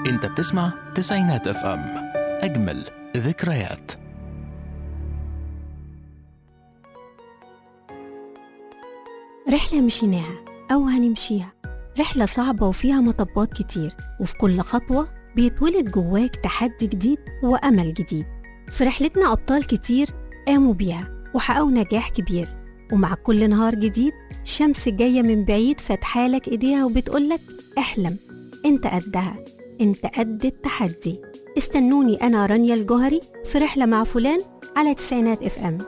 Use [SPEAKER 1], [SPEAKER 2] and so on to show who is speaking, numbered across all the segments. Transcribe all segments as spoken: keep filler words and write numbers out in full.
[SPEAKER 1] انت بتسمع تسعينات اف ام، اجمل ذكريات.
[SPEAKER 2] رحلة مشيناها أو هنمشيها، رحلة صعبة وفيها مطبات كتير، وفي كل خطوة بيتولد جواك تحدي جديد وأمل جديد. في رحلتنا أبطال كتير قاموا بيها وحققوا نجاح كبير، ومع كل نهار جديد الشمس جاية من بعيد فاتحالك إيديها وبتقولك احلم، انت قدها، انت قد التحدي. استنوني أنا رانيا الجوهري في رحلة مع فلان على تسعينات اف ام.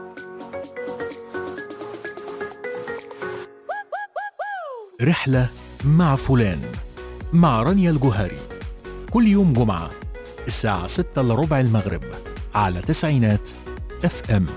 [SPEAKER 1] رحلة مع فلان مع رانيا الجوهري، كل يوم جمعة الساعة ستة إلا ربع المغرب على تسعينات اف ام.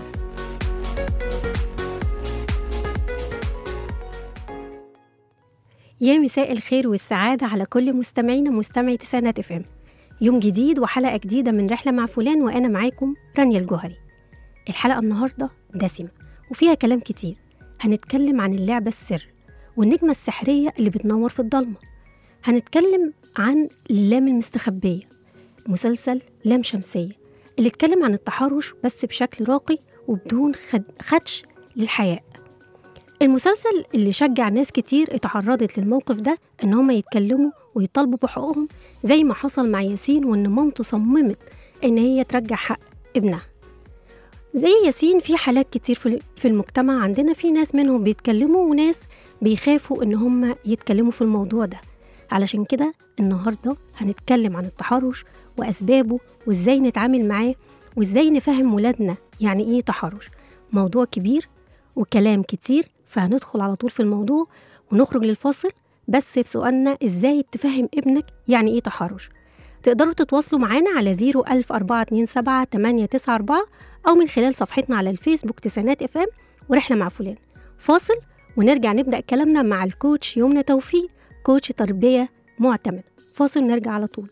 [SPEAKER 2] يا مساء الخير والسعادة على كل مستمعين ومستمعي تسعينات اف ام. يوم جديد وحلقة جديدة من رحلة مع فلان، وأنا معاكم رانيا الجوهري. الحلقة النهاردة دسمة وفيها كلام كتير. هنتكلم عن اللعبة السر والنجمة السحرية اللي بتنور في الضلمة. هنتكلم عن اللام المستخبية، مسلسل لام شمسية اللي اتكلم عن التحرش بس بشكل راقي وبدون خد... خدش للحياء. المسلسل اللي شجع ناس كتير اتعرضت للموقف ده ان هم يتكلموا ويطالبوا بحقوقهم، زي ما حصل مع ياسين، وان مامته صممت ان هي ترجع حق ابنها. زي ياسين في حالات كتير في المجتمع عندنا، في ناس منهم بيتكلموا وناس بيخافوا ان هم يتكلموا في الموضوع ده. علشان كده النهاردة هنتكلم عن التحرش وأسبابه وإزاي نتعامل معاه وإزاي نفهم ولادنا يعني إيه تحرش. موضوع كبير وكلام كتير، فهندخل على طول في الموضوع ونخرج للفاصل. بس في سؤالنا إزاي تفهم ابنك يعني إيه تحرش. تقدروا تتواصلوا معانا على زيرو ألف أربعة اتنين سبعة تمانية تسعة أربعة أو من خلال صفحتنا على الفيسبوك تسعينات اف ام ورحلة مع فلان. فاصل ونرجع نبدأ كلامنا مع الكوتش يمنى توفيق، كوتش تربية معتمد. فاصل نرجع على طول.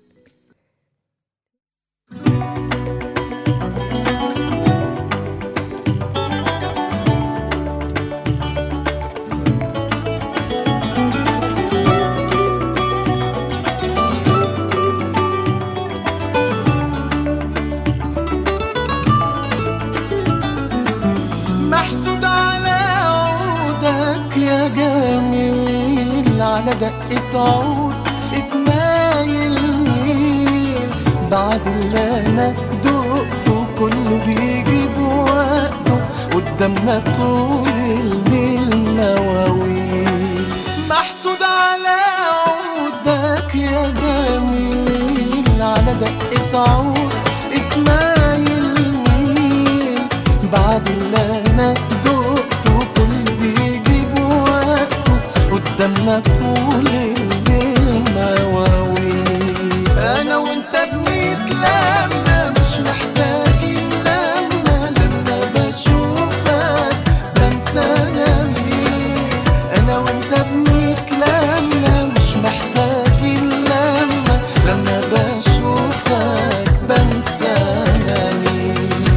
[SPEAKER 3] محسود على عودك يا جميل، على دقة عود اتنايل ميل، بعد اللي انا دقته كله بيجي بوقته، قدامنا طول الليل نواويل. محسود على عودك يا جميل، على دقة عود اتنايل ميل، بعد اللي انا دقته كله بيجي بوقته، قدامنا طول الليل مواويل. انا وانت بنتلمى مش محتاجين لما، لما بشوفك بنسى انا مين. انا وانت بنتلمى مش محتاجين لما، لما بشوفك بنسى انا مين.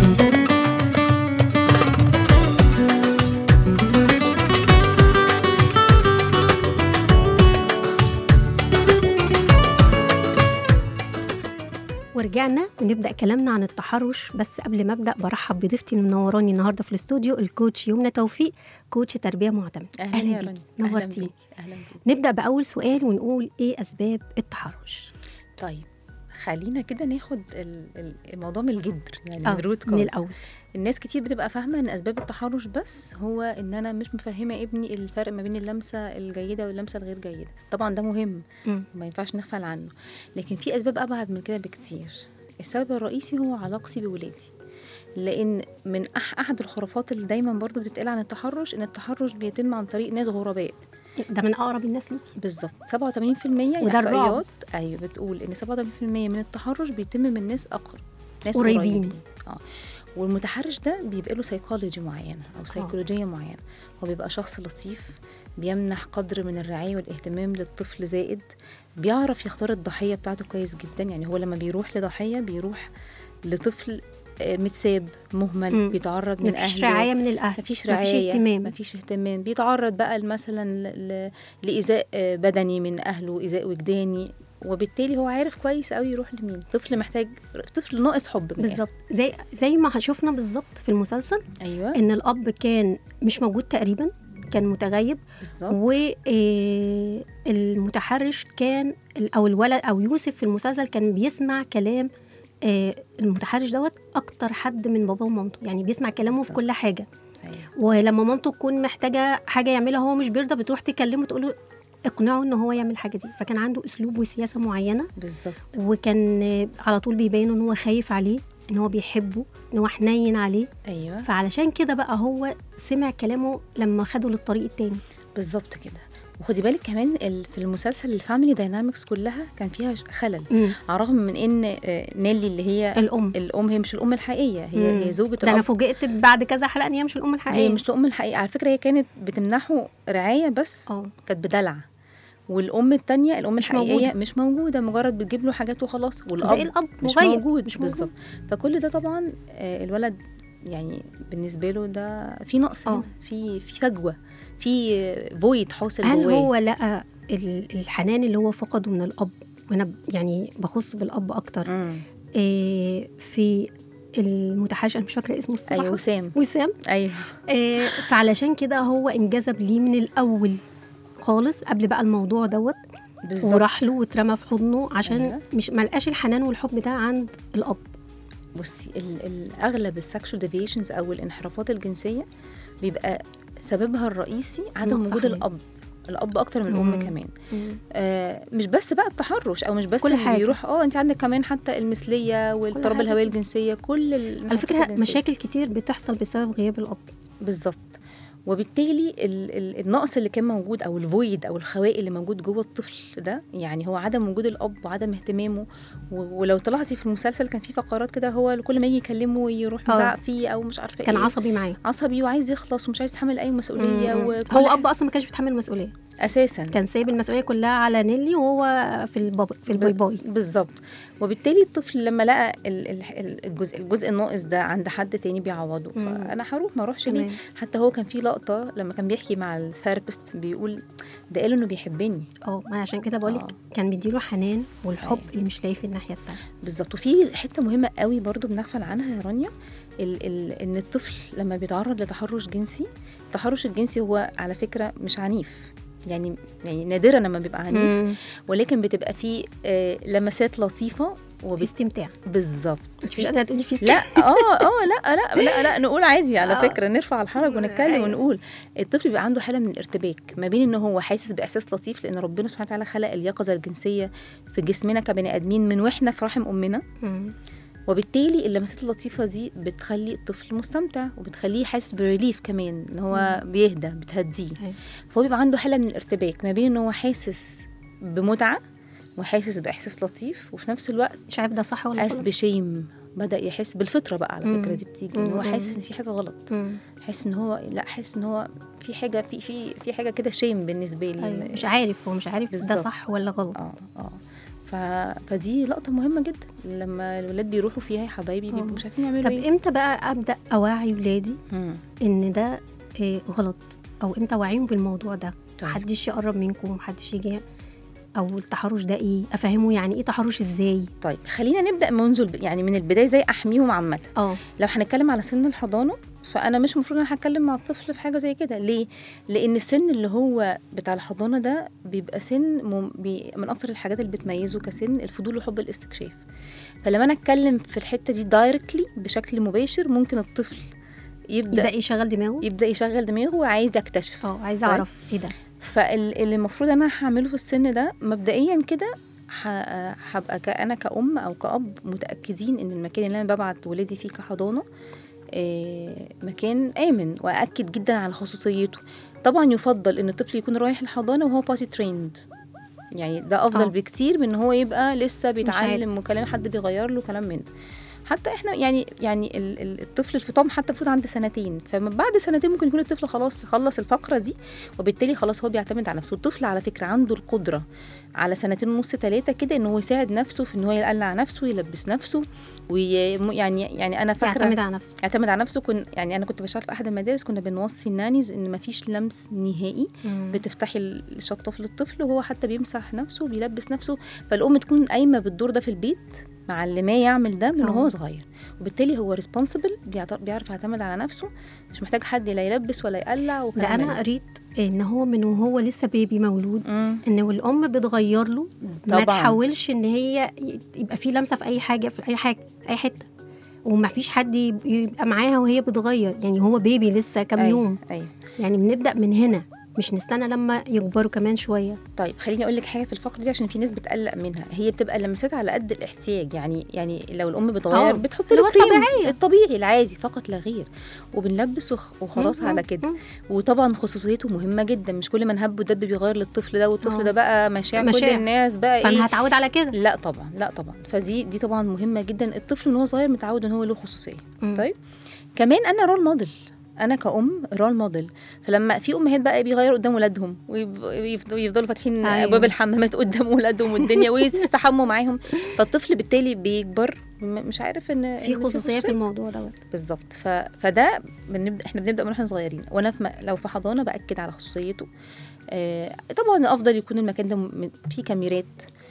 [SPEAKER 2] ورجعنا ونبدأ كلامنا عن التحرش. بس قبل ما أبدأ برحب بضيفتي المنوراني النهاردة في الاستوديو، الكوتش يمنى توفيق، كوتش تربية معتمد.
[SPEAKER 4] أهلا, أهلا بيك،
[SPEAKER 2] نورتيني.
[SPEAKER 4] أهلا بيك.
[SPEAKER 2] نبدأ بأول سؤال ونقول إيه أسباب التحرش؟
[SPEAKER 4] طيب خلينا كده ناخد الموضوع من الجذر، يعني
[SPEAKER 2] آه
[SPEAKER 4] الروت
[SPEAKER 2] من الأول.
[SPEAKER 4] الناس كتير بتبقى فاهمة ان اسباب التحرش بس هو ان انا مش مفهمة ابني الفرق ما بين اللمسة الجيدة واللمسة الغير جيدة. طبعا ده مهم وما ينفعش نغفل عنه، لكن في اسباب ابعد من كده بكتير. السبب الرئيسي هو علاقتي بولادي، لان من أح احد الخرافات اللي دايما برضو بتتقال عن التحرش ان التحرش بيتم عن طريق ناس غرباء.
[SPEAKER 2] ده من أقرب الناس ليك
[SPEAKER 4] بالظبط. سبعة وثمانين بالمية إحصائيات أيوة بتقول إن سبعة وثمانين بالمية من التحرش بيتم من ناس أقرب، ناس قريبين. آه. والمتحرش ده بيبقى له سيكولوجي معينة أو سيكولوجية معينة. هو بيبقى شخص لطيف، بيمنح قدر من الرعاية والاهتمام للطفل زائد، بيعرف يختار الضحية بتاعته كويس جدا. يعني هو لما بيروح لضحية بيروح لطفل متساب مهمل، مم. بيتعرض من أهله،
[SPEAKER 2] مفيش رعاية من الأهل،
[SPEAKER 4] مفيش رعاية،
[SPEAKER 2] اهتمام
[SPEAKER 4] مفيش اهتمام، بيتعرض بقى مثلا لإيذاء بدني من أهله، إيذاء وجداني، وبالتالي هو عارف كويس قوي يروح لمين. طفل محتاج، طفل ناقص حب
[SPEAKER 2] بالظبط، زي زي ما شفنا بالظبط في المسلسل.
[SPEAKER 4] ايوه،
[SPEAKER 2] ان الاب كان مش موجود تقريبا، كان متغيب
[SPEAKER 4] بالظبط.
[SPEAKER 2] والمتحرش كان او الولد او يوسف في المسلسل كان بيسمع كلام المتحرش دوت اكتر حد من باباه ومامته، يعني بيسمع كلامه بالزبط. في كل حاجه. أيوة. ولما مامته تكون محتاجه حاجه يعملها هو مش بيرضى، بتروح تكلمه تقول له اقنعه ان هو يعمل الحاجه دي. فكان عنده اسلوب وسياسه معينه
[SPEAKER 4] بالظبط،
[SPEAKER 2] وكان على طول بيبين ان هو خايف عليه، ان هو بيحبه، ان هو حنين عليه.
[SPEAKER 4] ايوه،
[SPEAKER 2] فعلشان كده بقى هو سمع كلامه لما خده للطريق التاني.
[SPEAKER 4] بالظبط كده. وخدي بالك كمان في المسلسل الفاميلي داينامكس كلها كان فيها خلل، على الرغم من ان نيلي اللي هي
[SPEAKER 2] الام
[SPEAKER 4] الام هي مش الام الحقيقيه، هي مم. هي زوجة الاب.
[SPEAKER 2] ده انا فوجئت بعد كذا حلقه ان هي مش الام الحقيقيه.
[SPEAKER 4] هي مش الام الحقيقيه على فكره، هي كانت بتمنحه رعايه بس
[SPEAKER 2] أوه.
[SPEAKER 4] كانت بدلع. والام الثانيه الام
[SPEAKER 2] مش
[SPEAKER 4] الحقيقيه
[SPEAKER 2] موجودة.
[SPEAKER 4] مش موجوده، مجرد بتجيب له حاجات وخلاص. والاب
[SPEAKER 2] زي الاب
[SPEAKER 4] مش
[SPEAKER 2] مغيب.
[SPEAKER 4] موجود
[SPEAKER 2] مش
[SPEAKER 4] بالظبط. فكل ده طبعا الولد يعني بالنسبه له ده في نقص، في في فجوه، في فويد حاصل جواه.
[SPEAKER 2] هل هو لقى الحنان اللي هو فقده من الاب؟ وانا يعني بخص بالاب اكتر. إيه في المتحرش، انا مش فاكره اسمه الصراحه.
[SPEAKER 4] ايوه، وسام.
[SPEAKER 2] وسام
[SPEAKER 4] ايوه.
[SPEAKER 2] إيه فعلشان كده هو انجذب ليه من الاول خالص، قبل بقى الموضوع دوت، وراح له واترمى في حضنه عشان أيوة. مش ملقاش الحنان والحب ده عند الاب.
[SPEAKER 4] بصي، الاغلب السكشوال ديفيشنز او الانحرافات الجنسيه بيبقى سببها الرئيسي عدم وجود الاب. الاب اكتر من الام كمان. آه مش بس بقى التحرش، او مش بس اللي بيروح اه انت عندك كمان حتى المثليه واضطراب الهويه الجنسيه. كل
[SPEAKER 2] على فكره الجنسية. مشاكل كتير بتحصل بسبب غياب الاب.
[SPEAKER 4] بالظبط. وبالتالي ال ال النقص اللي كان موجود او الفويد او الخواء اللي موجود جوه الطفل ده، يعني هو عدم وجود الاب وعدم اهتمامه. ولو تلاحظي في المسلسل كان في فقرات كده هو كل ما يجي يكلمه يروح يزعق فيه او مش عارفه ايه،
[SPEAKER 2] كان عصبي معاه،
[SPEAKER 4] عصبي وعايز يخلص ومش عايز يتحمل اي مسؤوليه.
[SPEAKER 2] هو اب اصلا ما كانش بيتحمل المسؤوليه
[SPEAKER 4] اساسا،
[SPEAKER 2] كان سايب المسؤوليه كلها على نيلي وهو في الباب في الباي باي.
[SPEAKER 4] بالظبط. وبالتالي الطفل لما لقى الجزء الجزء الناقص ده عند حد تاني بيعوضه، فانا هروح ما اروحش ليه. حتى هو كان في لقطه لما كان بيحكي مع الثيرابيست بيقول ده قال انه بيحبني.
[SPEAKER 2] اه ما عشان كده بقول لك كان بيديله حنان والحب أيه. اللي مش لاقي في الناحيه الثانيه.
[SPEAKER 4] بالظبط. وفي حته مهمه قوي برضو بنغفل عنها يا رانيا، ال ال ان الطفل لما بيتعرض لتحرش جنسي، التحرش الجنسي هو على فكره مش عنيف، يعني يعني نادرا لما بيبقى عنيف، مم. ولكن بتبقى فيه آه لمسات لطيفه
[SPEAKER 2] وفي استمتاع.
[SPEAKER 4] بالظبط.
[SPEAKER 2] انت مش قادره تقولي في استمتاع؟
[SPEAKER 4] لا اه اه لا لا لا لا نقول عادي على فكره، نرفع الحرج ونتكلم ونقول. الطفل بيبقى عنده حاله من الارتباك ما بين ان هو حاسس باحساس لطيف، لان ربنا سبحانه وتعالى خلق اليقظه الجنسيه في جسمنا كبني ادمين من واحنا في رحم امنا. مم. وبالتالي اللمسات اللطيفه دي بتخلي الطفل مستمتع وبتخليه حاسس بريليف كمان، ان هو مم. بيهدى، بتهديه. فهو بيبقى عنده حاله من الارتباك ما بين ان هو حاسس بمتعه وحاسس باحساس لطيف، وفي نفس الوقت
[SPEAKER 2] مش عارف ده صح ولا
[SPEAKER 4] حاسس بشيم، بدا يحس بالفطره بقى على فكره دي بتيجي ان هو حاسس ان في حاجه غلط، حاسس ان هو لا حاسس ان هو في حاجه في في في حاجه كده شيم بالنسبه لي.
[SPEAKER 2] أيوة. مش عارف هو مش عارف بالزبط. ده صح ولا غلط.
[SPEAKER 4] اه اه ف... فدي لقطه مهمه جدا لما الولاد بيروحوا فيها يا حبايبي بيبقوا مش عارفين يعملوا ايه.
[SPEAKER 2] طب امتى بقى ابدا اوعي ولادي مم. ان ده إيه غلط، او امتى اوعيهم بالموضوع ده؟ طيب. محدش يقرب منكم، محدش يجي، او التحرش ده ايه، افهمه يعني ايه تحرش ازاي.
[SPEAKER 4] طيب خلينا نبدا منذ يعني من البدايه، زي احميهم عامه. اه لو هنتكلم على سن الحضانه، فانا مش مفروض انا هتكلم مع الطفل في حاجه زي كده. ليه؟ لان السن اللي هو بتاع الحضانه ده بيبقى سن مم... بي... من اكتر الحاجات اللي بتميزه كسن الفضول وحب الاستكشاف. فلما انا اتكلم في الحته دي دايركتلي بشكل مباشر، ممكن الطفل يبدا
[SPEAKER 2] يبدا يشغل دماغه
[SPEAKER 4] يبدا يشغل دماغه وعايز يكتشف،
[SPEAKER 2] اه عايز اعرف ايه ده.
[SPEAKER 4] فاللي المفروض انا هعمله في السن ده مبدئيا كده، هبقى انا كأم او كأب متاكدين ان المكان اللي انا ببعت ولادي فيه كحضانه مكان آمن، وأأكد جدا على خصوصيته. طبعا يفضل ان الطفل يكون رايح الحضانه وهو باتي تريند، يعني ده افضل أوه. بكتير من ان هو يبقى لسه بيتعلم وكلام حد بيغير له كلام من ده. حتى احنا يعني يعني الطفل الفطام حتى المفروض عند سنتين، فمن بعد سنتين ممكن يكون الطفل خلاص خلص الفقره دي، وبالتالي خلاص هو بيعتمد على نفسه. الطفل على فكره عنده القدره على سنتين ونص ثلاثه كده ان هو يساعد نفسه في ان هو يقلع نفسه، يلبس نفسه، ويعني يعني انا فاكره
[SPEAKER 2] يعتمد على نفسه
[SPEAKER 4] يعتمد على نفسه كن يعني انا كنت بشتغل في احد المدارس، كنا بنوصي النانيز ان ما فيش لمس نهائي. مم. بتفتحي الشطاف للطفل وهو حتى بيمسح نفسه وبيلبس نفسه، فالام تكون قايمه بالدور ده في البيت معلماه يعمل ده من وهو صغير، وبالتالي هو ريسبونسبل، بيعرف يعتمد على نفسه، مش محتاج حد لا يلبس ولا يقلع.
[SPEAKER 2] لا انا قريت ان هو من وهو لسه بيبي مولود مم. ان الام بتغير له طبعا. ما تحاولش ان هي يبقى في لمسه في اي حاجه في اي حاجه اي حته، وما فيش حد يبقى معاها وهي بتغير، يعني هو بيبي لسه كام أي. يوم أي. يعني بنبدا من هنا، مش نستنى لما يكبروا كمان شويه.
[SPEAKER 4] طيب خليني اقول لك حاجه في الفقره دي عشان في ناس بتقلق منها، هي بتبقى لمسات على قد الاحتياج. يعني يعني لو الام بتغير بتحط له كريم الطبيعي الطبيعي العادي فقط لا غير، وبنلبس وخلاص على كده. وطبعا خصوصيته مهمه جدا، مش كل ما نهب ودب بيغير للطفل ده، والطفل أوه. ده بقى مشاع كل الناس بقى ايه،
[SPEAKER 2] فانا هتعود على كده.
[SPEAKER 4] لا طبعا لا طبعا فدي دي طبعا مهمه جدا. الطفل من هو صغير متعود ان هو له خصوصيه. مم. طيب كمان انا رول موديل، انا كأم رول موديل، فلما في امهات بقى بيغيروا قدام ولادهم ويفضلوا فاتحين أيوة. ابواب الحمامات قدام ولادهم والدنيا ويستحموا معاهم، فالطفل بالتالي بيكبر مش عارف ان
[SPEAKER 2] في خصوصيه في الموضوع ده
[SPEAKER 4] بالظبط. ف... فده بنبدا احنا بنبدا من واحنا صغيرين، وانا في م... لو في حضانه باكد على خصوصيته. آه طبعا الافضل يكون المكان ده فيه كاميرات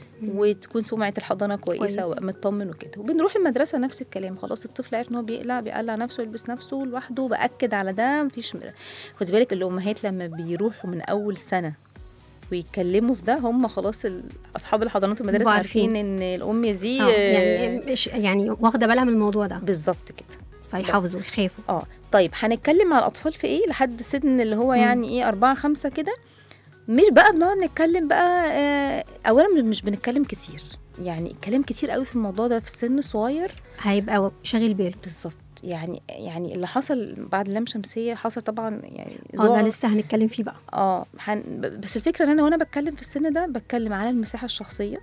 [SPEAKER 4] وتكون سمعة الحضانة كويسة ومطمن وكده. وبنروح المدرسة نفس الكلام، خلاص الطفل عارف ان هو بيقلع بيقلع نفسه يلبس نفسه لوحده، بأكد على ده. مفيش خدي بالك الأمهات لما بيروحوا من أول سنة ويتكلموا في ده، هم خلاص أصحاب الحضانات والمدارس عارفين ان الأم دي
[SPEAKER 2] يعني مش يعني واخدة بالها من الموضوع ده
[SPEAKER 4] بالظبط كده،
[SPEAKER 2] فيحافظوا يخافوا.
[SPEAKER 4] اه طيب هنتكلم على الأطفال في ايه لحد سن اللي هو يعني ايه أربعة خمسة كده. مش بقى بنقعد نتكلم بقى آه اولا مش بنتكلم كتير، يعني الكلام كتير قوي في الموضوع ده في السن الصغير هيبقى
[SPEAKER 2] شاغل باله
[SPEAKER 4] بالظبط. يعني يعني اللي حصل بعد اللام شمسيه حصل طبعا يعني
[SPEAKER 2] اه ده لسه هنتكلم فيه بقى
[SPEAKER 4] اه حن... بس الفكره ان انا وانا بتكلم في السن ده بتكلم على المساحه الشخصيه،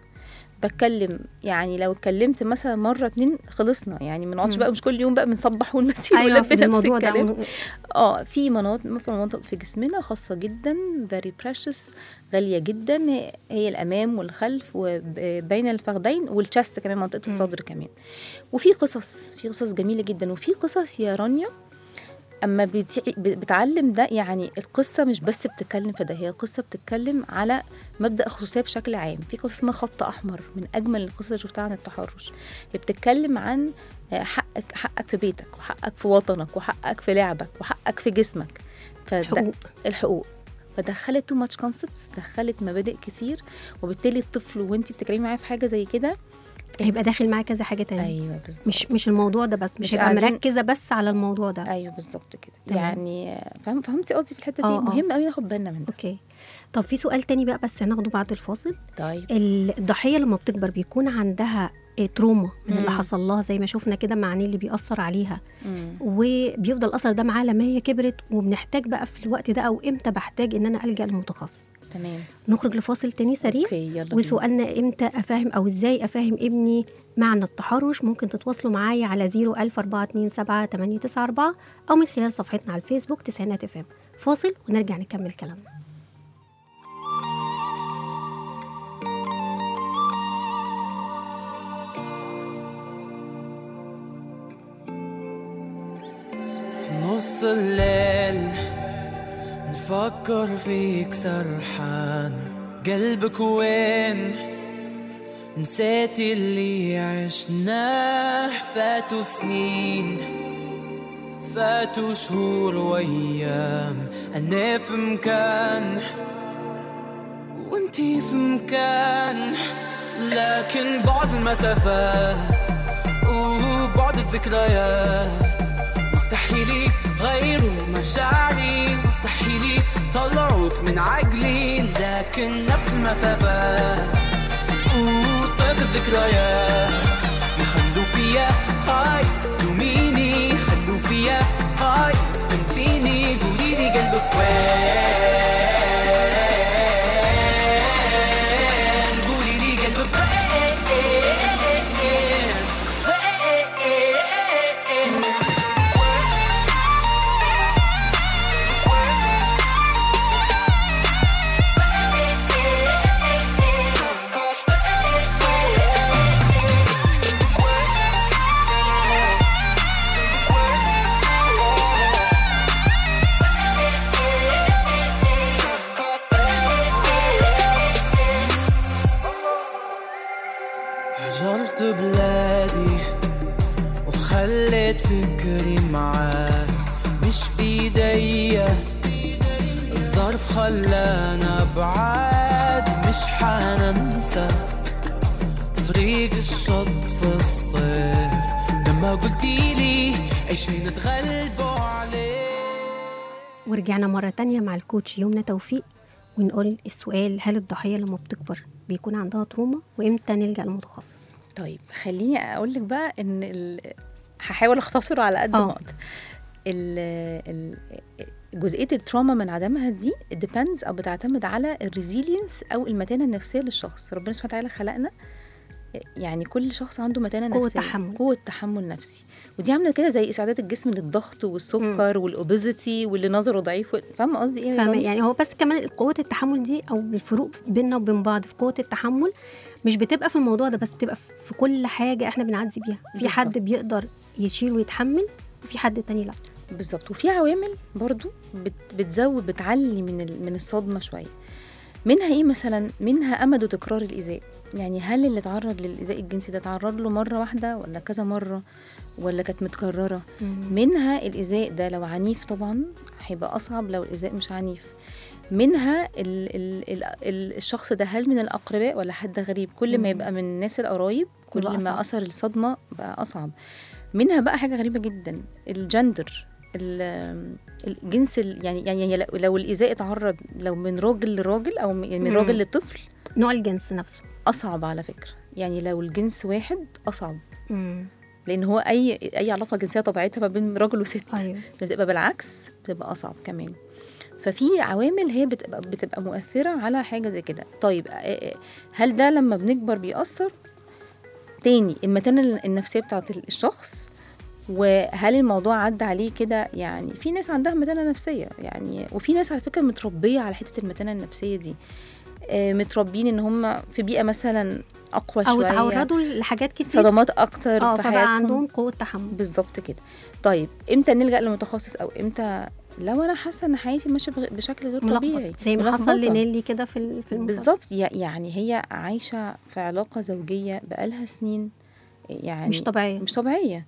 [SPEAKER 4] بتكلم يعني لو اتكلمت مثلا مره اتنين خلصنا، يعني ما نقعدش بقى مش كل يوم بقى بنصبح ونمسي
[SPEAKER 2] أيوة ونلف نفس الكلام.
[SPEAKER 4] اه في مناطق في مناطق في جسمنا خاصه جدا very precious غاليه جدا، هي الامام والخلف وبين الفخذين والشست كمان منطقه الصدر كمان. وفي قصص في قصص جميله جدا، وفي قصص يا رانيا اما بتعلم ده. يعني القصه مش بس بتتكلم في ده، هي القصه بتتكلم على مبدا الخصوصيه بشكل عام. في قصه اسمها خط احمر من اجمل القصص اللي شفتها عن التحرش، هي بتتكلم عن حقك حقك في بيتك وحقك في وطنك وحقك في لعبك وحقك في جسمك.
[SPEAKER 2] الحقوق
[SPEAKER 4] الحقوق فدخلت تو ماتش كونسبتس، دخلت مبادئ كتير، وبالتالي الطفل وانتي بتتكلمي معاه في حاجه زي كده
[SPEAKER 2] هيبقى داخل معاه كذا حاجه تانية.
[SPEAKER 4] ايوه بالظبط،
[SPEAKER 2] مش مش الموضوع ده بس، مش هيبقى مركزه بس على الموضوع ده.
[SPEAKER 4] ايوه بالظبط كده. يعني فهم فهمتي قصدي في الحته دي؟ أوه. مهم قوي ناخد بالنا من ده.
[SPEAKER 2] اوكي طب في سؤال تاني بقى بس هناخده بعد الفاصل.
[SPEAKER 4] طيب
[SPEAKER 2] الضحيه لما بتكبر بيكون عندها تروما من مم. اللي حصل لها زي ما شفنا كده مع نيلي بيأثر عليها، مم. وبيفضل الأثر ده معاها لما هي كبرت، وبنحتاج بقى في الوقت ده أو إمتى بحتاج إن أنا ألجأ للمتخصص.
[SPEAKER 4] تمام.
[SPEAKER 2] نخرج لفاصل تاني سريع. وسؤالنا إمتى أفهم أو إزاي أفهم ابني معنى التحرش. ممكن تتواصلوا معايا على زيرو ألف أربعة اتنين سبعة تمانية تسعة أربعة أو من خلال صفحتنا على الفيسبوك تسعينات اف ام. فاصل ونرجع نكمل كلامنا.
[SPEAKER 3] نص الليل نفكر فيك سرحان، قلبك وين؟ نسيت اللي عشناه، فاتوا سنين فاتوا شهور وايام، انا في مكان وانتي في مكان، لكن بعد المسافات وبعد الذكريات مستحيلي غيروا مشاعري، مستحيلي طلعوك من عقلي، لكن نفس المسافات وطيف الذكريات يخلوا فيا خايف تلوميني، خلوا فيا خايف تنسيني، قوليلي قلبك وين، قوليلي قلبك وين، خليت فكري معاك مش بيديا، الظرف خلانا بعاد مش حننسى طريق الشط في الصيف لما قلتيلي أي شي نتغلبوا عليه.
[SPEAKER 2] ورجعنا مرة تانية مع الكوتش يمنى توفيق ونقول السؤال: هل الضحية لما بتكبر بيكون عندها تروما وإمتى نلجأ للمتخصص؟
[SPEAKER 4] طيب خليني أقول لك بقى إن ال... هحاول أختصره على قد ما أقدر. ال... جزئية التروما من عدمها دي depends أو بتعتمد على الريزيلينس أو المتانة النفسية للشخص. ربنا سبحانه وتعالى خلقنا يعني كل شخص عنده متانة نفسية،
[SPEAKER 2] قوة تحمل
[SPEAKER 4] قوة تحمل نفسي، ودي عاملة كده زي إسعادات الجسم للضغط والسكر م. والأوبيزيتي واللي نظره ضعيف. فاهمة قصدي إيه؟
[SPEAKER 2] فاهمة يعني هو بس كمان قوة التحمل دي أو الفروق بيننا وبين بعض في قوة التحمل مش بتبقى في الموضوع ده بس، بتبقى في كل حاجة إحنا بنعدي بيها. في بالزبط. حد بيقدر يشيل ويتحمل وفي حد تاني لا.
[SPEAKER 4] بالظبط. وفي عوامل برضو بتزود بتعلي من من الصدمة شوية. منها ايه مثلا؟ منها امد وتكرار الايذاء. يعني هل اللي تعرض للايذاء الجنسي ده تعرض له مره واحده ولا كذا مره ولا كانت متكرره؟ مم. منها الايذاء ده لو عنيف طبعا هيبقى اصعب لو الايذاء مش عنيف. منها ال ال ال ال الشخص ده هل من الاقرباء ولا حد غريب؟ كل مم. ما يبقى من الناس القرايب كل ما اثر الصدمه بقى اصعب. منها بقى حاجه غريبه جدا، الجندر، الجنس، يعني يعني لو الإيذاء اتعرض لو من راجل لراجل أو من راجل لطفل،
[SPEAKER 2] نوع الجنس نفسه
[SPEAKER 4] أصعب على فكرة. يعني لو الجنس واحد أصعب،
[SPEAKER 2] مم.
[SPEAKER 4] لأن هو أي أي علاقة جنسية طبيعتها ما بين راجل وست.
[SPEAKER 2] أيوه.
[SPEAKER 4] بتبقى بالعكس بتبقى أصعب كمان. ففي عوامل هي بتبقى بتبقى مؤثرة على حاجة زي كده. طيب هل ده لما بنكبر بيأثر؟ تاني المتانة النفسية بتاعت الشخص، وهل الموضوع عدى عليه كده؟ يعني في ناس عندها متانة نفسية يعني، وفي ناس على فكرة متربية على حتة المتانة النفسية دي، متربين ان هم في بيئة مثلا اقوى
[SPEAKER 2] أو
[SPEAKER 4] شوية
[SPEAKER 2] او تعرضوا لحاجات كتير،
[SPEAKER 4] صدمات اكتر
[SPEAKER 2] اه
[SPEAKER 4] في
[SPEAKER 2] فبقى
[SPEAKER 4] حياتهم،
[SPEAKER 2] عندهم قوة تحمل.
[SPEAKER 4] بالظبط كده. طيب امتى نلجأ للمتخصص؟ او امتى لو انا حاسه ان حياتي ماشيه بشكل غير طبيعي
[SPEAKER 2] زي ما حصل لنيلي كده في في المسلسل
[SPEAKER 4] بالظبط. يعني هي عايشه في علاقه زوجيه بقالها سنين يعني
[SPEAKER 2] مش طبيعيه
[SPEAKER 4] مش طبيعيه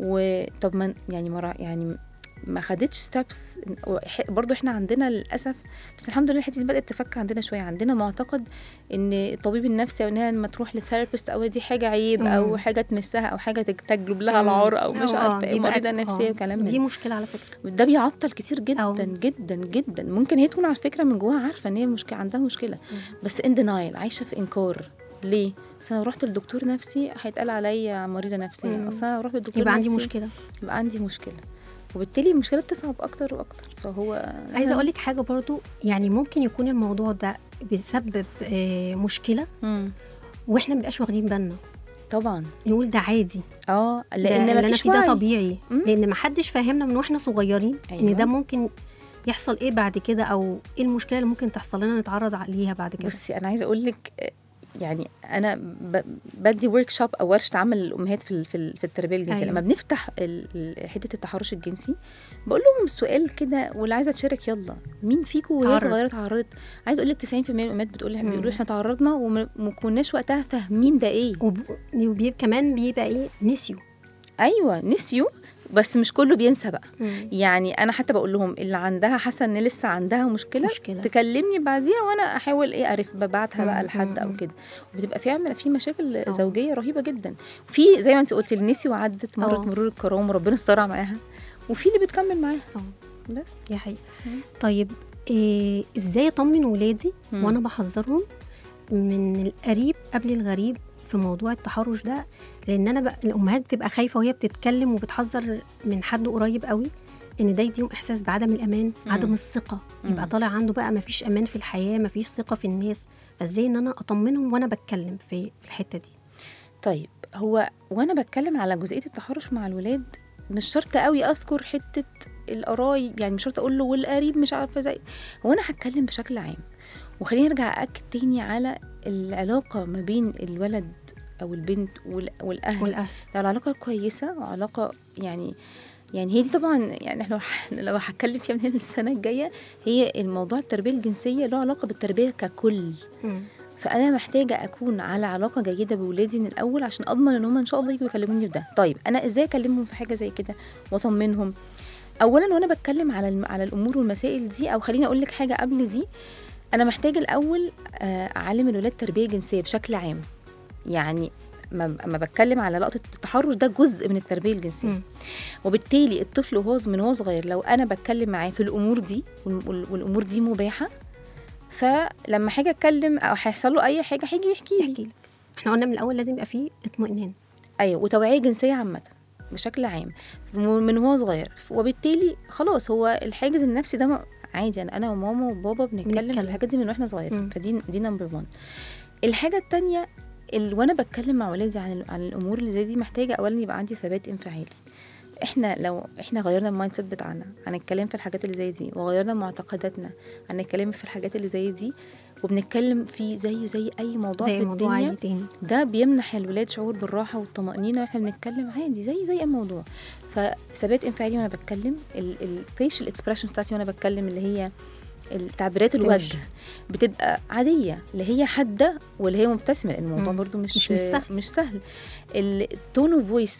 [SPEAKER 4] وطب ما يعني مرة يعني ما خدتش ستابس. برضو احنا عندنا للاسف، بس الحمد لله الحته دي بدات تفك عندنا شويه. عندنا معتقد ان الطبيب النفسي او انها لما تروح للثيرابيست او دي حاجه عيب مم. او حاجه تمسها او حاجه تجلب لها العار او مش عارفه ايه، مريضه نفسيه وكلام
[SPEAKER 2] دي مشكله على فكره.
[SPEAKER 4] ده بيعطل كتير جدا أوه. جدا جدا. ممكن هي تكون على فكره من جواها عارفه ان هي مشكله، عندها مشكله مم. بس ان دينايل، عايشه في انكار. ليه؟ انا رحت للدكتور نفسي هيتقال عليا مريضه نفسيه، اصلا رحت للدكتور
[SPEAKER 2] يبقى عندي مشكله
[SPEAKER 4] يبقى عندي مشكله وبالتالي المشكله بتصعب اكتر واكتر. فهو
[SPEAKER 2] عايزه اقول لك حاجه برضو، يعني ممكن يكون الموضوع ده بيسبب مشكله مم. واحنا ما بقاش واخدين بالنا.
[SPEAKER 4] طبعا
[SPEAKER 2] نقول ده عادي
[SPEAKER 4] اه لان ما فيش
[SPEAKER 2] ده طبيعي مم. لان ما حدش فاهمنا من واحنا صغيرين أيوة. ان ده ممكن يحصل ايه بعد كده، او ايه المشكله اللي ممكن تحصل لنا نتعرض عليها بعد كده.
[SPEAKER 4] بصي انا عايزه اقول لك يعني انا بدي ورك شوب او ورشه عمل للامهات في في التربيه الجنسيه. أيوة. لما بنفتح حته التحرش الجنسي بقول لهم السؤال كده، واللي عايزه تشارك يلا مين فيكم وهي صغيره تعرضت. عايزه اقول لك تسعين بالمية من الامهات بتقول احنا بيقولوا احنا تعرضنا وما كناش وقتها فاهمين ده ايه،
[SPEAKER 2] وبيبقى كمان بيبقى ايه نسيوا.
[SPEAKER 4] ايوه نسيوا، بس مش كله بينسى بقى. مم. يعني انا حتى بقول لهم اللي عندها حاسه ان لسه عندها مشكله, مشكلة. تكلمني بعديها وانا احاول ايه اعرف ببعتها بقى لحد او كده. وبتبقى في في مشاكل أوه. زوجيه رهيبه جدا. في زي ما انت قلتي النسي وعدت مرت مرور الكرام وربنا استر معاها، وفي اللي بتكمل معاها. بس
[SPEAKER 2] دي حقيقه. طيب إيه ازاي اطمن ولادي مم. وانا بحذرهم من القريب قبل الغريب في موضوع التحرش ده؟ لان انا بقى الامهات بتبقى خايفه وهي بتتكلم وبتحذر من حد قريب قوي ان ده يديهم احساس بعدم الامان، مم. عدم الثقه، يبقى مم. طالع عنده بقى مفيش امان في الحياه، مفيش ثقه في الناس. فازاي ان انا اطمنهم وانا بتكلم في الحته دي؟
[SPEAKER 4] طيب هو وانا بتكلم على جزئيه التحرش مع الولاد مش شرط قوي اذكر حته القرايب، يعني مش شرط اقول له والقريب مش عارفه زي. هو انا هتكلم بشكل عام، وخليني ارجع اكد تاني على العلاقه ما بين الولد او البنت والاهل, والأهل. لو العلاقه كويسه وعلاقه يعني يعني هي دي طبعا يعني احنا لو هتكلم فيها من السنه الجايه، هي الموضوع التربيه الجنسيه له علاقه بالتربيه ككل. م. فانا محتاجه اكون على علاقه جيده بولادي من الاول عشان اضمن ان هم ان شاء الله يجوا يكلموني في ده. طيب انا ازاي اكلمهم في حاجه زي كده واطمنهم؟ اولا وانا بتكلم على على الامور والمسائل دي، او خليني اقول لك حاجه قبل دي، انا محتاجه الاول اعلم الولاد تربيه جنسيه بشكل عام. يعني ما بتكلم على لقطه التحرش ده جزء من التربيه الجنسيه، م. وبالتالي الطفل وهو من هو صغير لو انا بتكلم معاه في الامور دي والامور دي مباحه، فلما حاجه اتكلم او هيحصل له اي حاجه هيجي يحكي لي.
[SPEAKER 2] احنا قلنا من الاول لازم يبقى فيه اطمئنان،
[SPEAKER 4] ايوه، وتوعيه جنسيه عامه بشكل عام من هو صغير، وبالتالي خلاص هو الحاجز النفسي ده عادي. يعني انا وماما وبابا بنتكلم في الحاجات دي من واحنا صغيرين، فدي دي نمبر واحد. الحاجه الثانيه وانا بتكلم مع ولادي عن عن الامور اللي زي دي، محتاجه اولا يبقى عندي ثبات انفعالي. احنا لو احنا غيرنا المايند سيت بتاعنا عن الكلام في الحاجات اللي زي دي، وغيرنا معتقداتنا عن الكلام في الحاجات اللي زي دي، وبنتكلم فيه زيه زي اي موضوع
[SPEAKER 2] زي
[SPEAKER 4] في
[SPEAKER 2] موضوع
[SPEAKER 4] الدنيا
[SPEAKER 2] عادي تاني،
[SPEAKER 4] ده بيمنح الولاد شعور بالراحه والطمانينه واحنا بنتكلم عادي زي زي اي موضوع. فثبات انفعالي وانا بتكلم، الفيشل اكسبريشن بتاعتي وانا بتكلم، اللي هي تعبيرات الوجه بتبقى عاديه، اللي هي حاده ولا هي مبتسمه، لان الموضوع برضو مش
[SPEAKER 2] مش, مش سهل,
[SPEAKER 4] مش سهل. التون اوف فويس،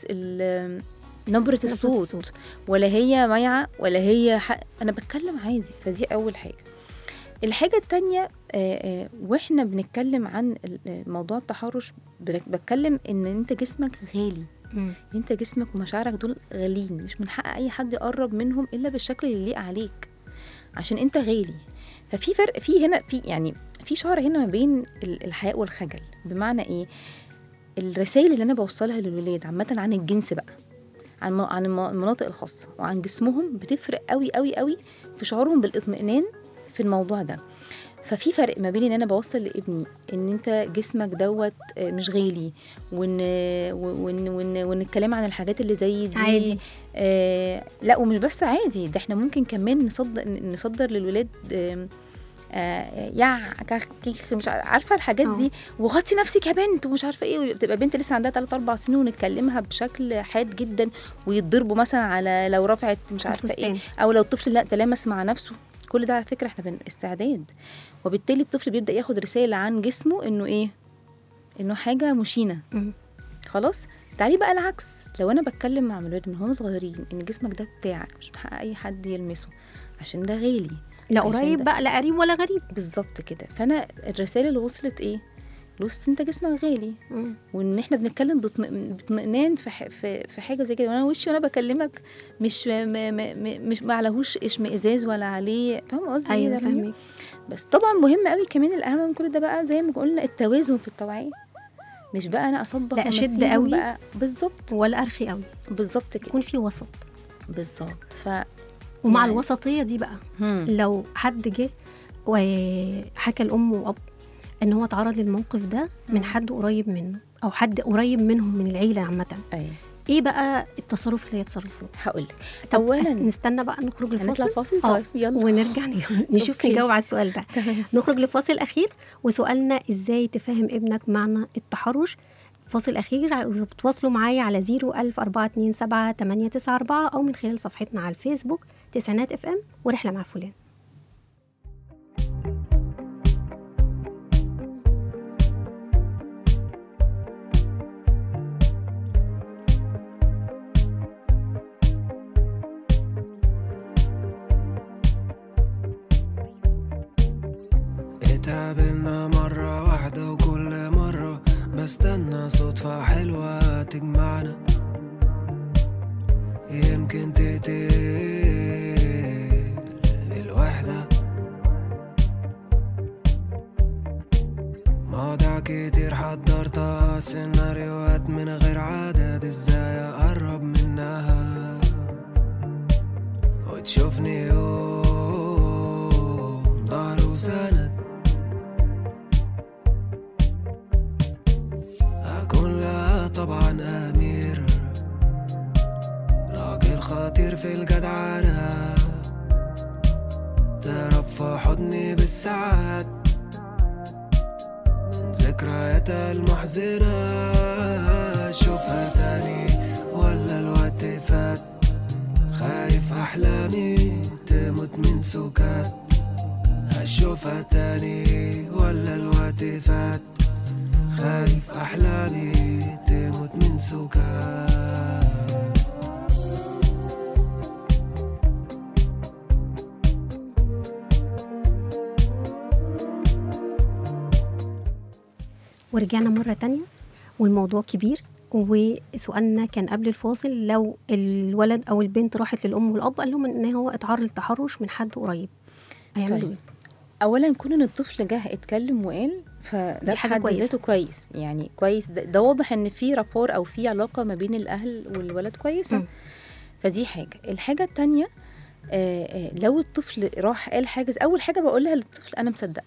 [SPEAKER 4] نبره الصوت, الصوت ولا هي مايعه ولا هي حق. انا بتكلم عادي، فدي اول حاجه. الحاجه الثانيه واحنا بنتكلم عن موضوع التحرش، بتكلم ان انت جسمك غالي، م. انت جسمك ومشاعرك دول غاليين، مش من حق اي حد يقرب منهم الا بالشكل اللي يليق عليك عشان انت غالي. ففي فرق في هنا، في يعني في شعر هنا ما بين الحياء والخجل. بمعنى ايه؟ الرسائل اللي انا بوصلها للولاد عامه عن الجنس بقى، عن عن المناطق الخاصه وعن جسمهم، بتفرق قوي قوي قوي في شعورهم بالاطمئنان في الموضوع ده. ففي فرق ما بين ان انا بوصل لابني ان انت جسمك دوت مش غالي، وان وان وان, وإن الكلام عن الحاجات اللي زي دي
[SPEAKER 2] عادي.
[SPEAKER 4] آه لا، ومش بس عادي، ده احنا ممكن كمان نصدر نصدر للولاد آه آه يا كيخ مش عارفه الحاجات أوه. دي، وغطي نفسك يا بنت ومش عارفه ايه. بتبقى بنت لسه عندها ثلاثة أربعة سنين ونتكلمها بشكل حاد جدا، ويتضربوا مثلا على لو رفعت مش عارفه ايه، او لو الطفل لا تلامس مع نفسه. كل ده على فكره احنا باستعداد، وبالتالي الطفل بيبدا ياخد رساله عن جسمه انه ايه، انه حاجه مشينه. م- خلاص. تعالي بقى العكس، لو انا بتكلم مع الولاد من هم صغيرين ان جسمك ده بتاعك، مش من حق اي حد يلمسه عشان ده غالي،
[SPEAKER 2] لا قريب بقى لا قريب ولا غريب.
[SPEAKER 4] بالظبط كده. فانا الرساله اللي وصلت ايه؟ وصلت انت جسمك غالي، م. وان احنا بنتكلم باطمئنان في في في حاجه زي كده، وانا وشي وانا بكلمك مش ما ما مش ما عليهوش اشمئزاز ولا عليه، فاهمه قصدي؟
[SPEAKER 2] ايوه فاهمه.
[SPEAKER 4] بس طبعا مهم قوي كمان، الاهم من كل ده بقى زي ما قلنا التوازن في التوعيه، مش بقى انا اصبح
[SPEAKER 2] لا اشد قوي
[SPEAKER 4] بقى بالظبط،
[SPEAKER 2] ولا ارخي قوي،
[SPEAKER 4] بالظبط كده،
[SPEAKER 2] يكون في وسط
[SPEAKER 4] بالظبط. ف
[SPEAKER 2] ومع يعني الوسطيه دي بقى هم. لو حد جه وحكى الام واب ان هو اتعرض للموقف ده من حد قريب منه او حد قريب منهم من العيله عامه،
[SPEAKER 4] ايوه،
[SPEAKER 2] ايه بقى التصرف اللي يتصرفوه؟
[SPEAKER 4] هقول لك.
[SPEAKER 2] اولا نستنى بقى نخرج لفاصل،
[SPEAKER 4] فاصل طيب يلا
[SPEAKER 2] ونرجع نشوف نجاوب على السؤال ده. نخرج لفاصل اخير، وسؤالنا ازاي تفهم ابنك معنى التحرش. فاصل اخير، بتواصلوا معايا على زيرو ألف أربعة اتنين سبعة تمانية تسعة أربعة او من خلال صفحتنا على الفيسبوك تسعينات اف ام ورحله مع فلان.
[SPEAKER 5] اتقابلنا مرة واحدة وكل مرة بستنى صدفة حلوة تجمعنا، يمكن تقتل الوحدة. مواضيع كتير حضرتها، سيناريوهات من غير عدد، ازاي اقرب منها وتشوفني يوم ضهر وسند، أكون لها طبعا أمير، راجل خطير في الجدعنة، تهرب في حضني بالساعات من ذكرياتها المحزنة. أشوفها تاني ولا الوقت فات، خايف أحلامي تموت من سكات. أشوفها تاني ولا الوقت الوقت فات خايف أحلامي تموت من سكات.
[SPEAKER 2] ورجعنا مرة تانية والموضوع كبير، وسؤالنا كان قبل الفاصل لو الولد أو البنت راحت للأم والأب قال لهم إن هو اتعرض للتحرش من حد قريب هيعملوا
[SPEAKER 4] طيب.
[SPEAKER 2] إيه؟
[SPEAKER 4] اولا كون ان الطفل جه اتكلم وقال فده حاجه كويسه كويس يعني كويس ده, ده واضح ان في رابور او في علاقه ما بين الاهل والولد كويسه. م. فدي حاجه. الحاجه الثانيه لو الطفل راح قال حاجه، اول حاجه بقولها للطفل انا مصدقك.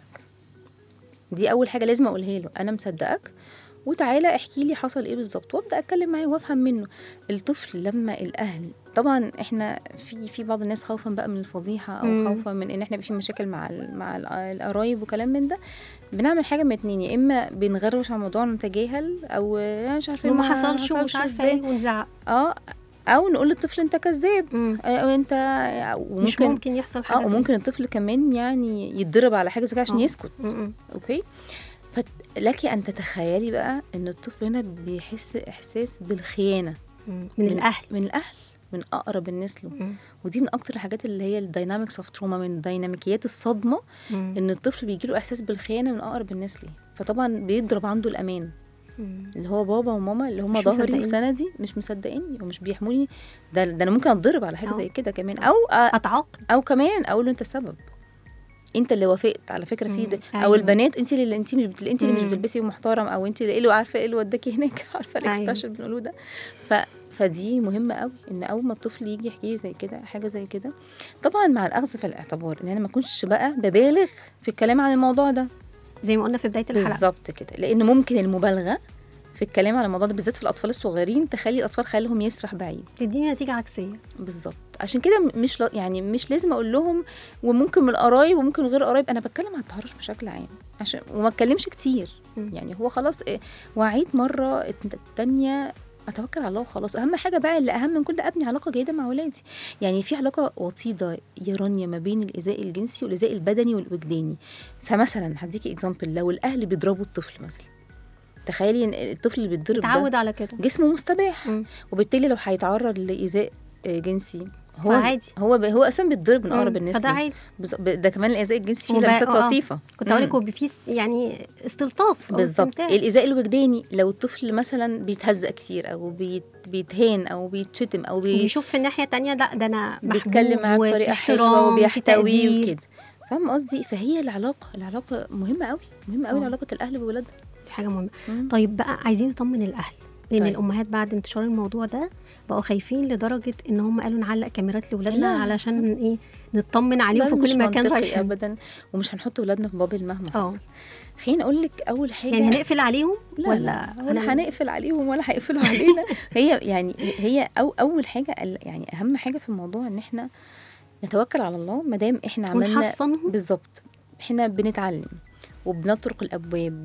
[SPEAKER 4] دي اول حاجه لازم اقولها له، انا مصدقك وتعالى احكي لي حصل ايه بالظبط، وابدا اتكلم معاه وافهم منه. الطفل لما الاهل طبعا احنا في في بعض الناس خوفا بقى من الفضيحه او مم. خوفا من ان احنا في مشاكل مع ال مع القرايب وكلام من ده، بنعمل حاجه من اتنين، يا اما بنغروش على الموضوع ونتجاهل او مش عارفين
[SPEAKER 2] ما حصلش ومش عارفه ايه ونزعق،
[SPEAKER 4] اه او نقول للطفل انت كذاب او انت
[SPEAKER 2] وممكن مش ممكن يحصل حاجه
[SPEAKER 4] اه وممكن الطفل كمان يعني يتضرب على حاجه زي كده عشان أوه. يسكت. م-م. اوكي. فلك ان تتخيلي بقى ان الطفل هنا بيحس احساس بالخيانه
[SPEAKER 2] من, من الاهل
[SPEAKER 4] من الاهل من اقرب الناس له. م. ودي من اكتر الحاجات اللي هي الداينامكس اوف تروما، من ديناميكيات الصدمه. م. ان الطفل بيجيله احساس بالخيانه من اقرب الناس ليه، فطبعا بيضرب عنده الامان. مم. اللي هو بابا وماما اللي هم ظهري وسندي مش مصدقيني ومش بيحموني، ده, ده انا ممكن اتضرب على حاجه أو. زي كده كمان او
[SPEAKER 2] اتعاقب
[SPEAKER 4] او كمان اقول له انت السبب، انت اللي وافقت على فكره في ده. أيوة. او البنات انت اللي انت مش بتل... انت اللي مش بتلبسي محترم، او انت اللي اللي عارفه ايه اللي وداكي هناك، عارفه الاكسبريشن اللي بنقوله ده. ف فدي مهمه قوي ان اول ما الطفل يجي يحكي زي كده حاجه زي كده، طبعا مع الاخذ في الاعتبار ان انا ما اكونش بقى ببالغ في الكلام عن الموضوع ده
[SPEAKER 2] زي ما قلنا في بدايه الحلقه
[SPEAKER 4] بالظبط كده، لان ممكن المبالغه في الكلام على الموضوع ده بالذات في الاطفال الصغيرين تخلي الاطفال خيالهم يسرح بعيد،
[SPEAKER 2] تديني نتيجه عكسيه
[SPEAKER 4] بالظبط. عشان كده مش ل... يعني مش لازم اقول لهم وممكن من القرايب وممكن غير قرايب، انا بتكلم عن التحرش بشكل عام عشان وما اتكلمش كتير. م. يعني هو خلاص إيه وعيت مره الثانيه اتوكل على الله وخلاص. اهم حاجه بقى اللي اهم من كل ده ابني علاقه جيده مع ولادي. يعني في علاقه وطيده يا رانيا ما بين الايذاء الجنسي والايذاء البدني والوجداني. فمثلا هديكي اكزامبل، لو الاهل بيضربوا الطفل مثلا، تخيلي ان الطفل اللي بيتضرب
[SPEAKER 2] اتعود على كده
[SPEAKER 4] جسمه مستباح، م. وبالتالي لو هيتعرض لايذاء جنسي هو
[SPEAKER 2] عادي،
[SPEAKER 4] هو ب... هو اصلا بيتضرب من اقرب الناس
[SPEAKER 2] فده عادي.
[SPEAKER 4] بز... ده كمان الايذاء الجنسي فيه لمسات لطيفه.
[SPEAKER 2] كنت اقول لكم في يعني استلطاف
[SPEAKER 4] بالظبط. الايذاء الوجداني لو الطفل مثلا بيتهزق كتير او بيت... بيتهان او بيتشتم او بي...
[SPEAKER 2] بيشوف في الناحيه الثانيه لا ده انا
[SPEAKER 4] بيتكلم معاه بطريقه حلوه وبيحتويه وكده، فاهم قصدي؟ فهي العلاقه العلاقه مهمه قوي، مهمه قوي علاقه الاهل بولادهم،
[SPEAKER 2] دي حاجه مهمه. مم. طيب بقى عايزين نطمن الاهل، لان طيب. الامهات بعد انتشار الموضوع ده بقوا خايفين لدرجه ان هم قالوا نعلق كاميرات لاولادنا علشان ايه نطمن عليهم في كل مكان رايحين
[SPEAKER 4] ابدا، ومش هنحط اولادنا في بابل مهما حصل. خليني اقول لك اول حاجه،
[SPEAKER 2] يعني هنقفل عليهم
[SPEAKER 4] لا
[SPEAKER 2] ولا
[SPEAKER 4] ولا هنقفل عليهم ولا هيقفلوا علينا. هي يعني هي أو اول حاجه يعني اهم حاجه في الموضوع ان احنا نتوكل على الله ما دام احنا عملنا بالظبط، احنا بنتعلم وبنطرق الابواب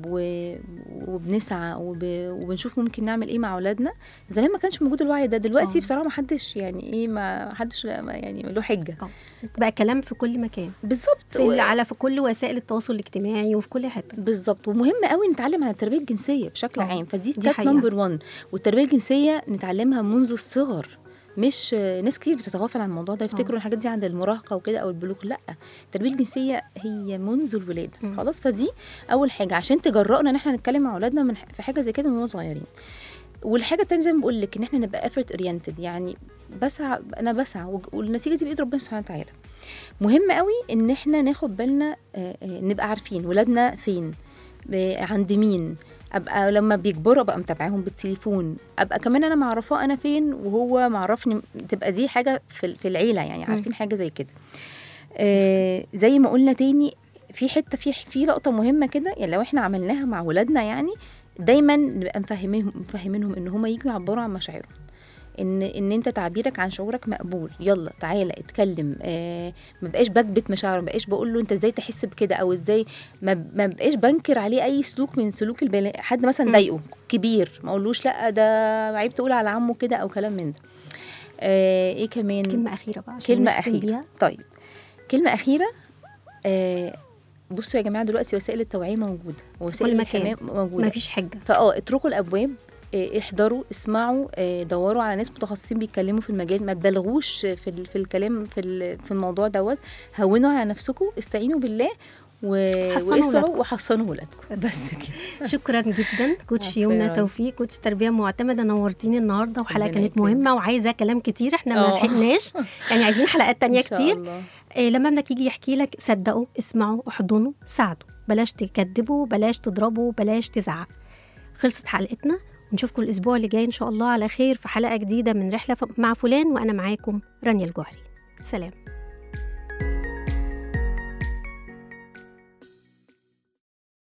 [SPEAKER 4] وبنسعى وب... وبنشوف ممكن نعمل ايه مع اولادنا. زمان ما كانش موجود الوعي ده، دلوقتي أوه. بصراحه ما حدش يعني ايه ما حدش يعني له حجه،
[SPEAKER 2] أوه. بقى كلام في كل مكان
[SPEAKER 4] بالظبط،
[SPEAKER 2] في و... على في كل وسائل التواصل الاجتماعي وفي كل حته
[SPEAKER 4] بالظبط. ومهم قوي نتعلم عن التربيه الجنسيه بشكل أوه. عام، فدي ستيب نمبر واحد. والتربيه الجنسيه نتعلمها منذ الصغر، مش ناس كتير بتتغافل عن الموضوع ده، يفتكروا الحاجات دي عند المراهقه وكده او البلوغ، لا التربيه الجنسيه هي منذ الولاده خلاص. فدي اول حاجه عشان تجرأنا ان احنا نتكلم مع اولادنا من في حاجه زي كده من وهم صغيرين. والحاجه الثانيه زي ما بقول لك ان احنا نبقى effort oriented، يعني بسعى انا بسعى والنتيجه دي بايد ربنا سبحانه وتعالى. مهم قوي ان احنا ناخد بالنا، نبقى عارفين ولادنا فين عند مين، ابقى لما بيكبروا ابقى متابعاهم بالتليفون، ابقى كمان انا معرفاه انا فين وهو معرفني، تبقى دي حاجه في في العيله يعني عارفين حاجه زي كده. آه زي ما قلنا تاني في حته في في لقطه مهمه كده، يعني لو احنا عملناها مع ولادنا يعني دايما نبقى مفهمينهم مفهمينهم ان هم يجوا يعبروا عن مشاعرهم، ان ان انت تعبيرك عن شعورك مقبول، يلا تعالى اتكلم. آه ما بقاش بكبت مشاعره، ما بقاش بقول له انت ازاي تحس بكده او ازاي، ما ما بقاش بنكر عليه اي سلوك من سلوك البني حد مثلا ضايقه كبير، ما اقولوش لا ده عيب تقول على عمه كده او كلام من ده. آه ايه كمان
[SPEAKER 2] كلمه اخيره بقى
[SPEAKER 4] كلمه اخيره بيها. طيب كلمه اخيره، آه بصوا يا جماعه دلوقتي وسائل التوعيه موجوده ووسائل
[SPEAKER 2] كل
[SPEAKER 4] الحمايه
[SPEAKER 2] مكان
[SPEAKER 4] موجوده،
[SPEAKER 2] مفيش حجه.
[SPEAKER 4] فاه اطرقوا الابواب، إيه، احضروا، اسمعوا، إيه، دوروا على ناس متخصصين بيتكلموا في المجال، ما تبالغوش في ال- في الكلام في ال- في الموضوع دوت. هونوا على نفسكم، استعينوا بالله و-
[SPEAKER 2] حصنوا
[SPEAKER 4] واسعوا
[SPEAKER 2] ولادكم.
[SPEAKER 4] وحصنوا ولادكم بس كده.
[SPEAKER 2] شكرا جدا كوتش
[SPEAKER 4] عفوا
[SPEAKER 2] يمنى
[SPEAKER 4] يا رب.
[SPEAKER 2] توفيق، كوتش تربيه معتمده، نورتيني النهارده، وحلقه
[SPEAKER 4] ربنا
[SPEAKER 2] كانت
[SPEAKER 4] يكرمك.
[SPEAKER 2] مهمه وعايزه كلام كتير، احنا ما
[SPEAKER 4] آه.
[SPEAKER 2] لحقناش يعني، عايزين حلقات تانية
[SPEAKER 4] إن شاء
[SPEAKER 2] كتير.
[SPEAKER 4] الله.
[SPEAKER 2] إيه لما ابنك يجي يحكي لك صدقوا، اسمعوا، احضنوا، ساعدوا، بلاش تكدبوا، بلاش تضربوا، بلاش تزعق. خلصت حلقتنا، ونشوفكم الاسبوع اللي جاي ان شاء الله على خير في حلقه جديده من رحله ف- مع فلان، وانا معاكم رانيا الجوهري. سلام.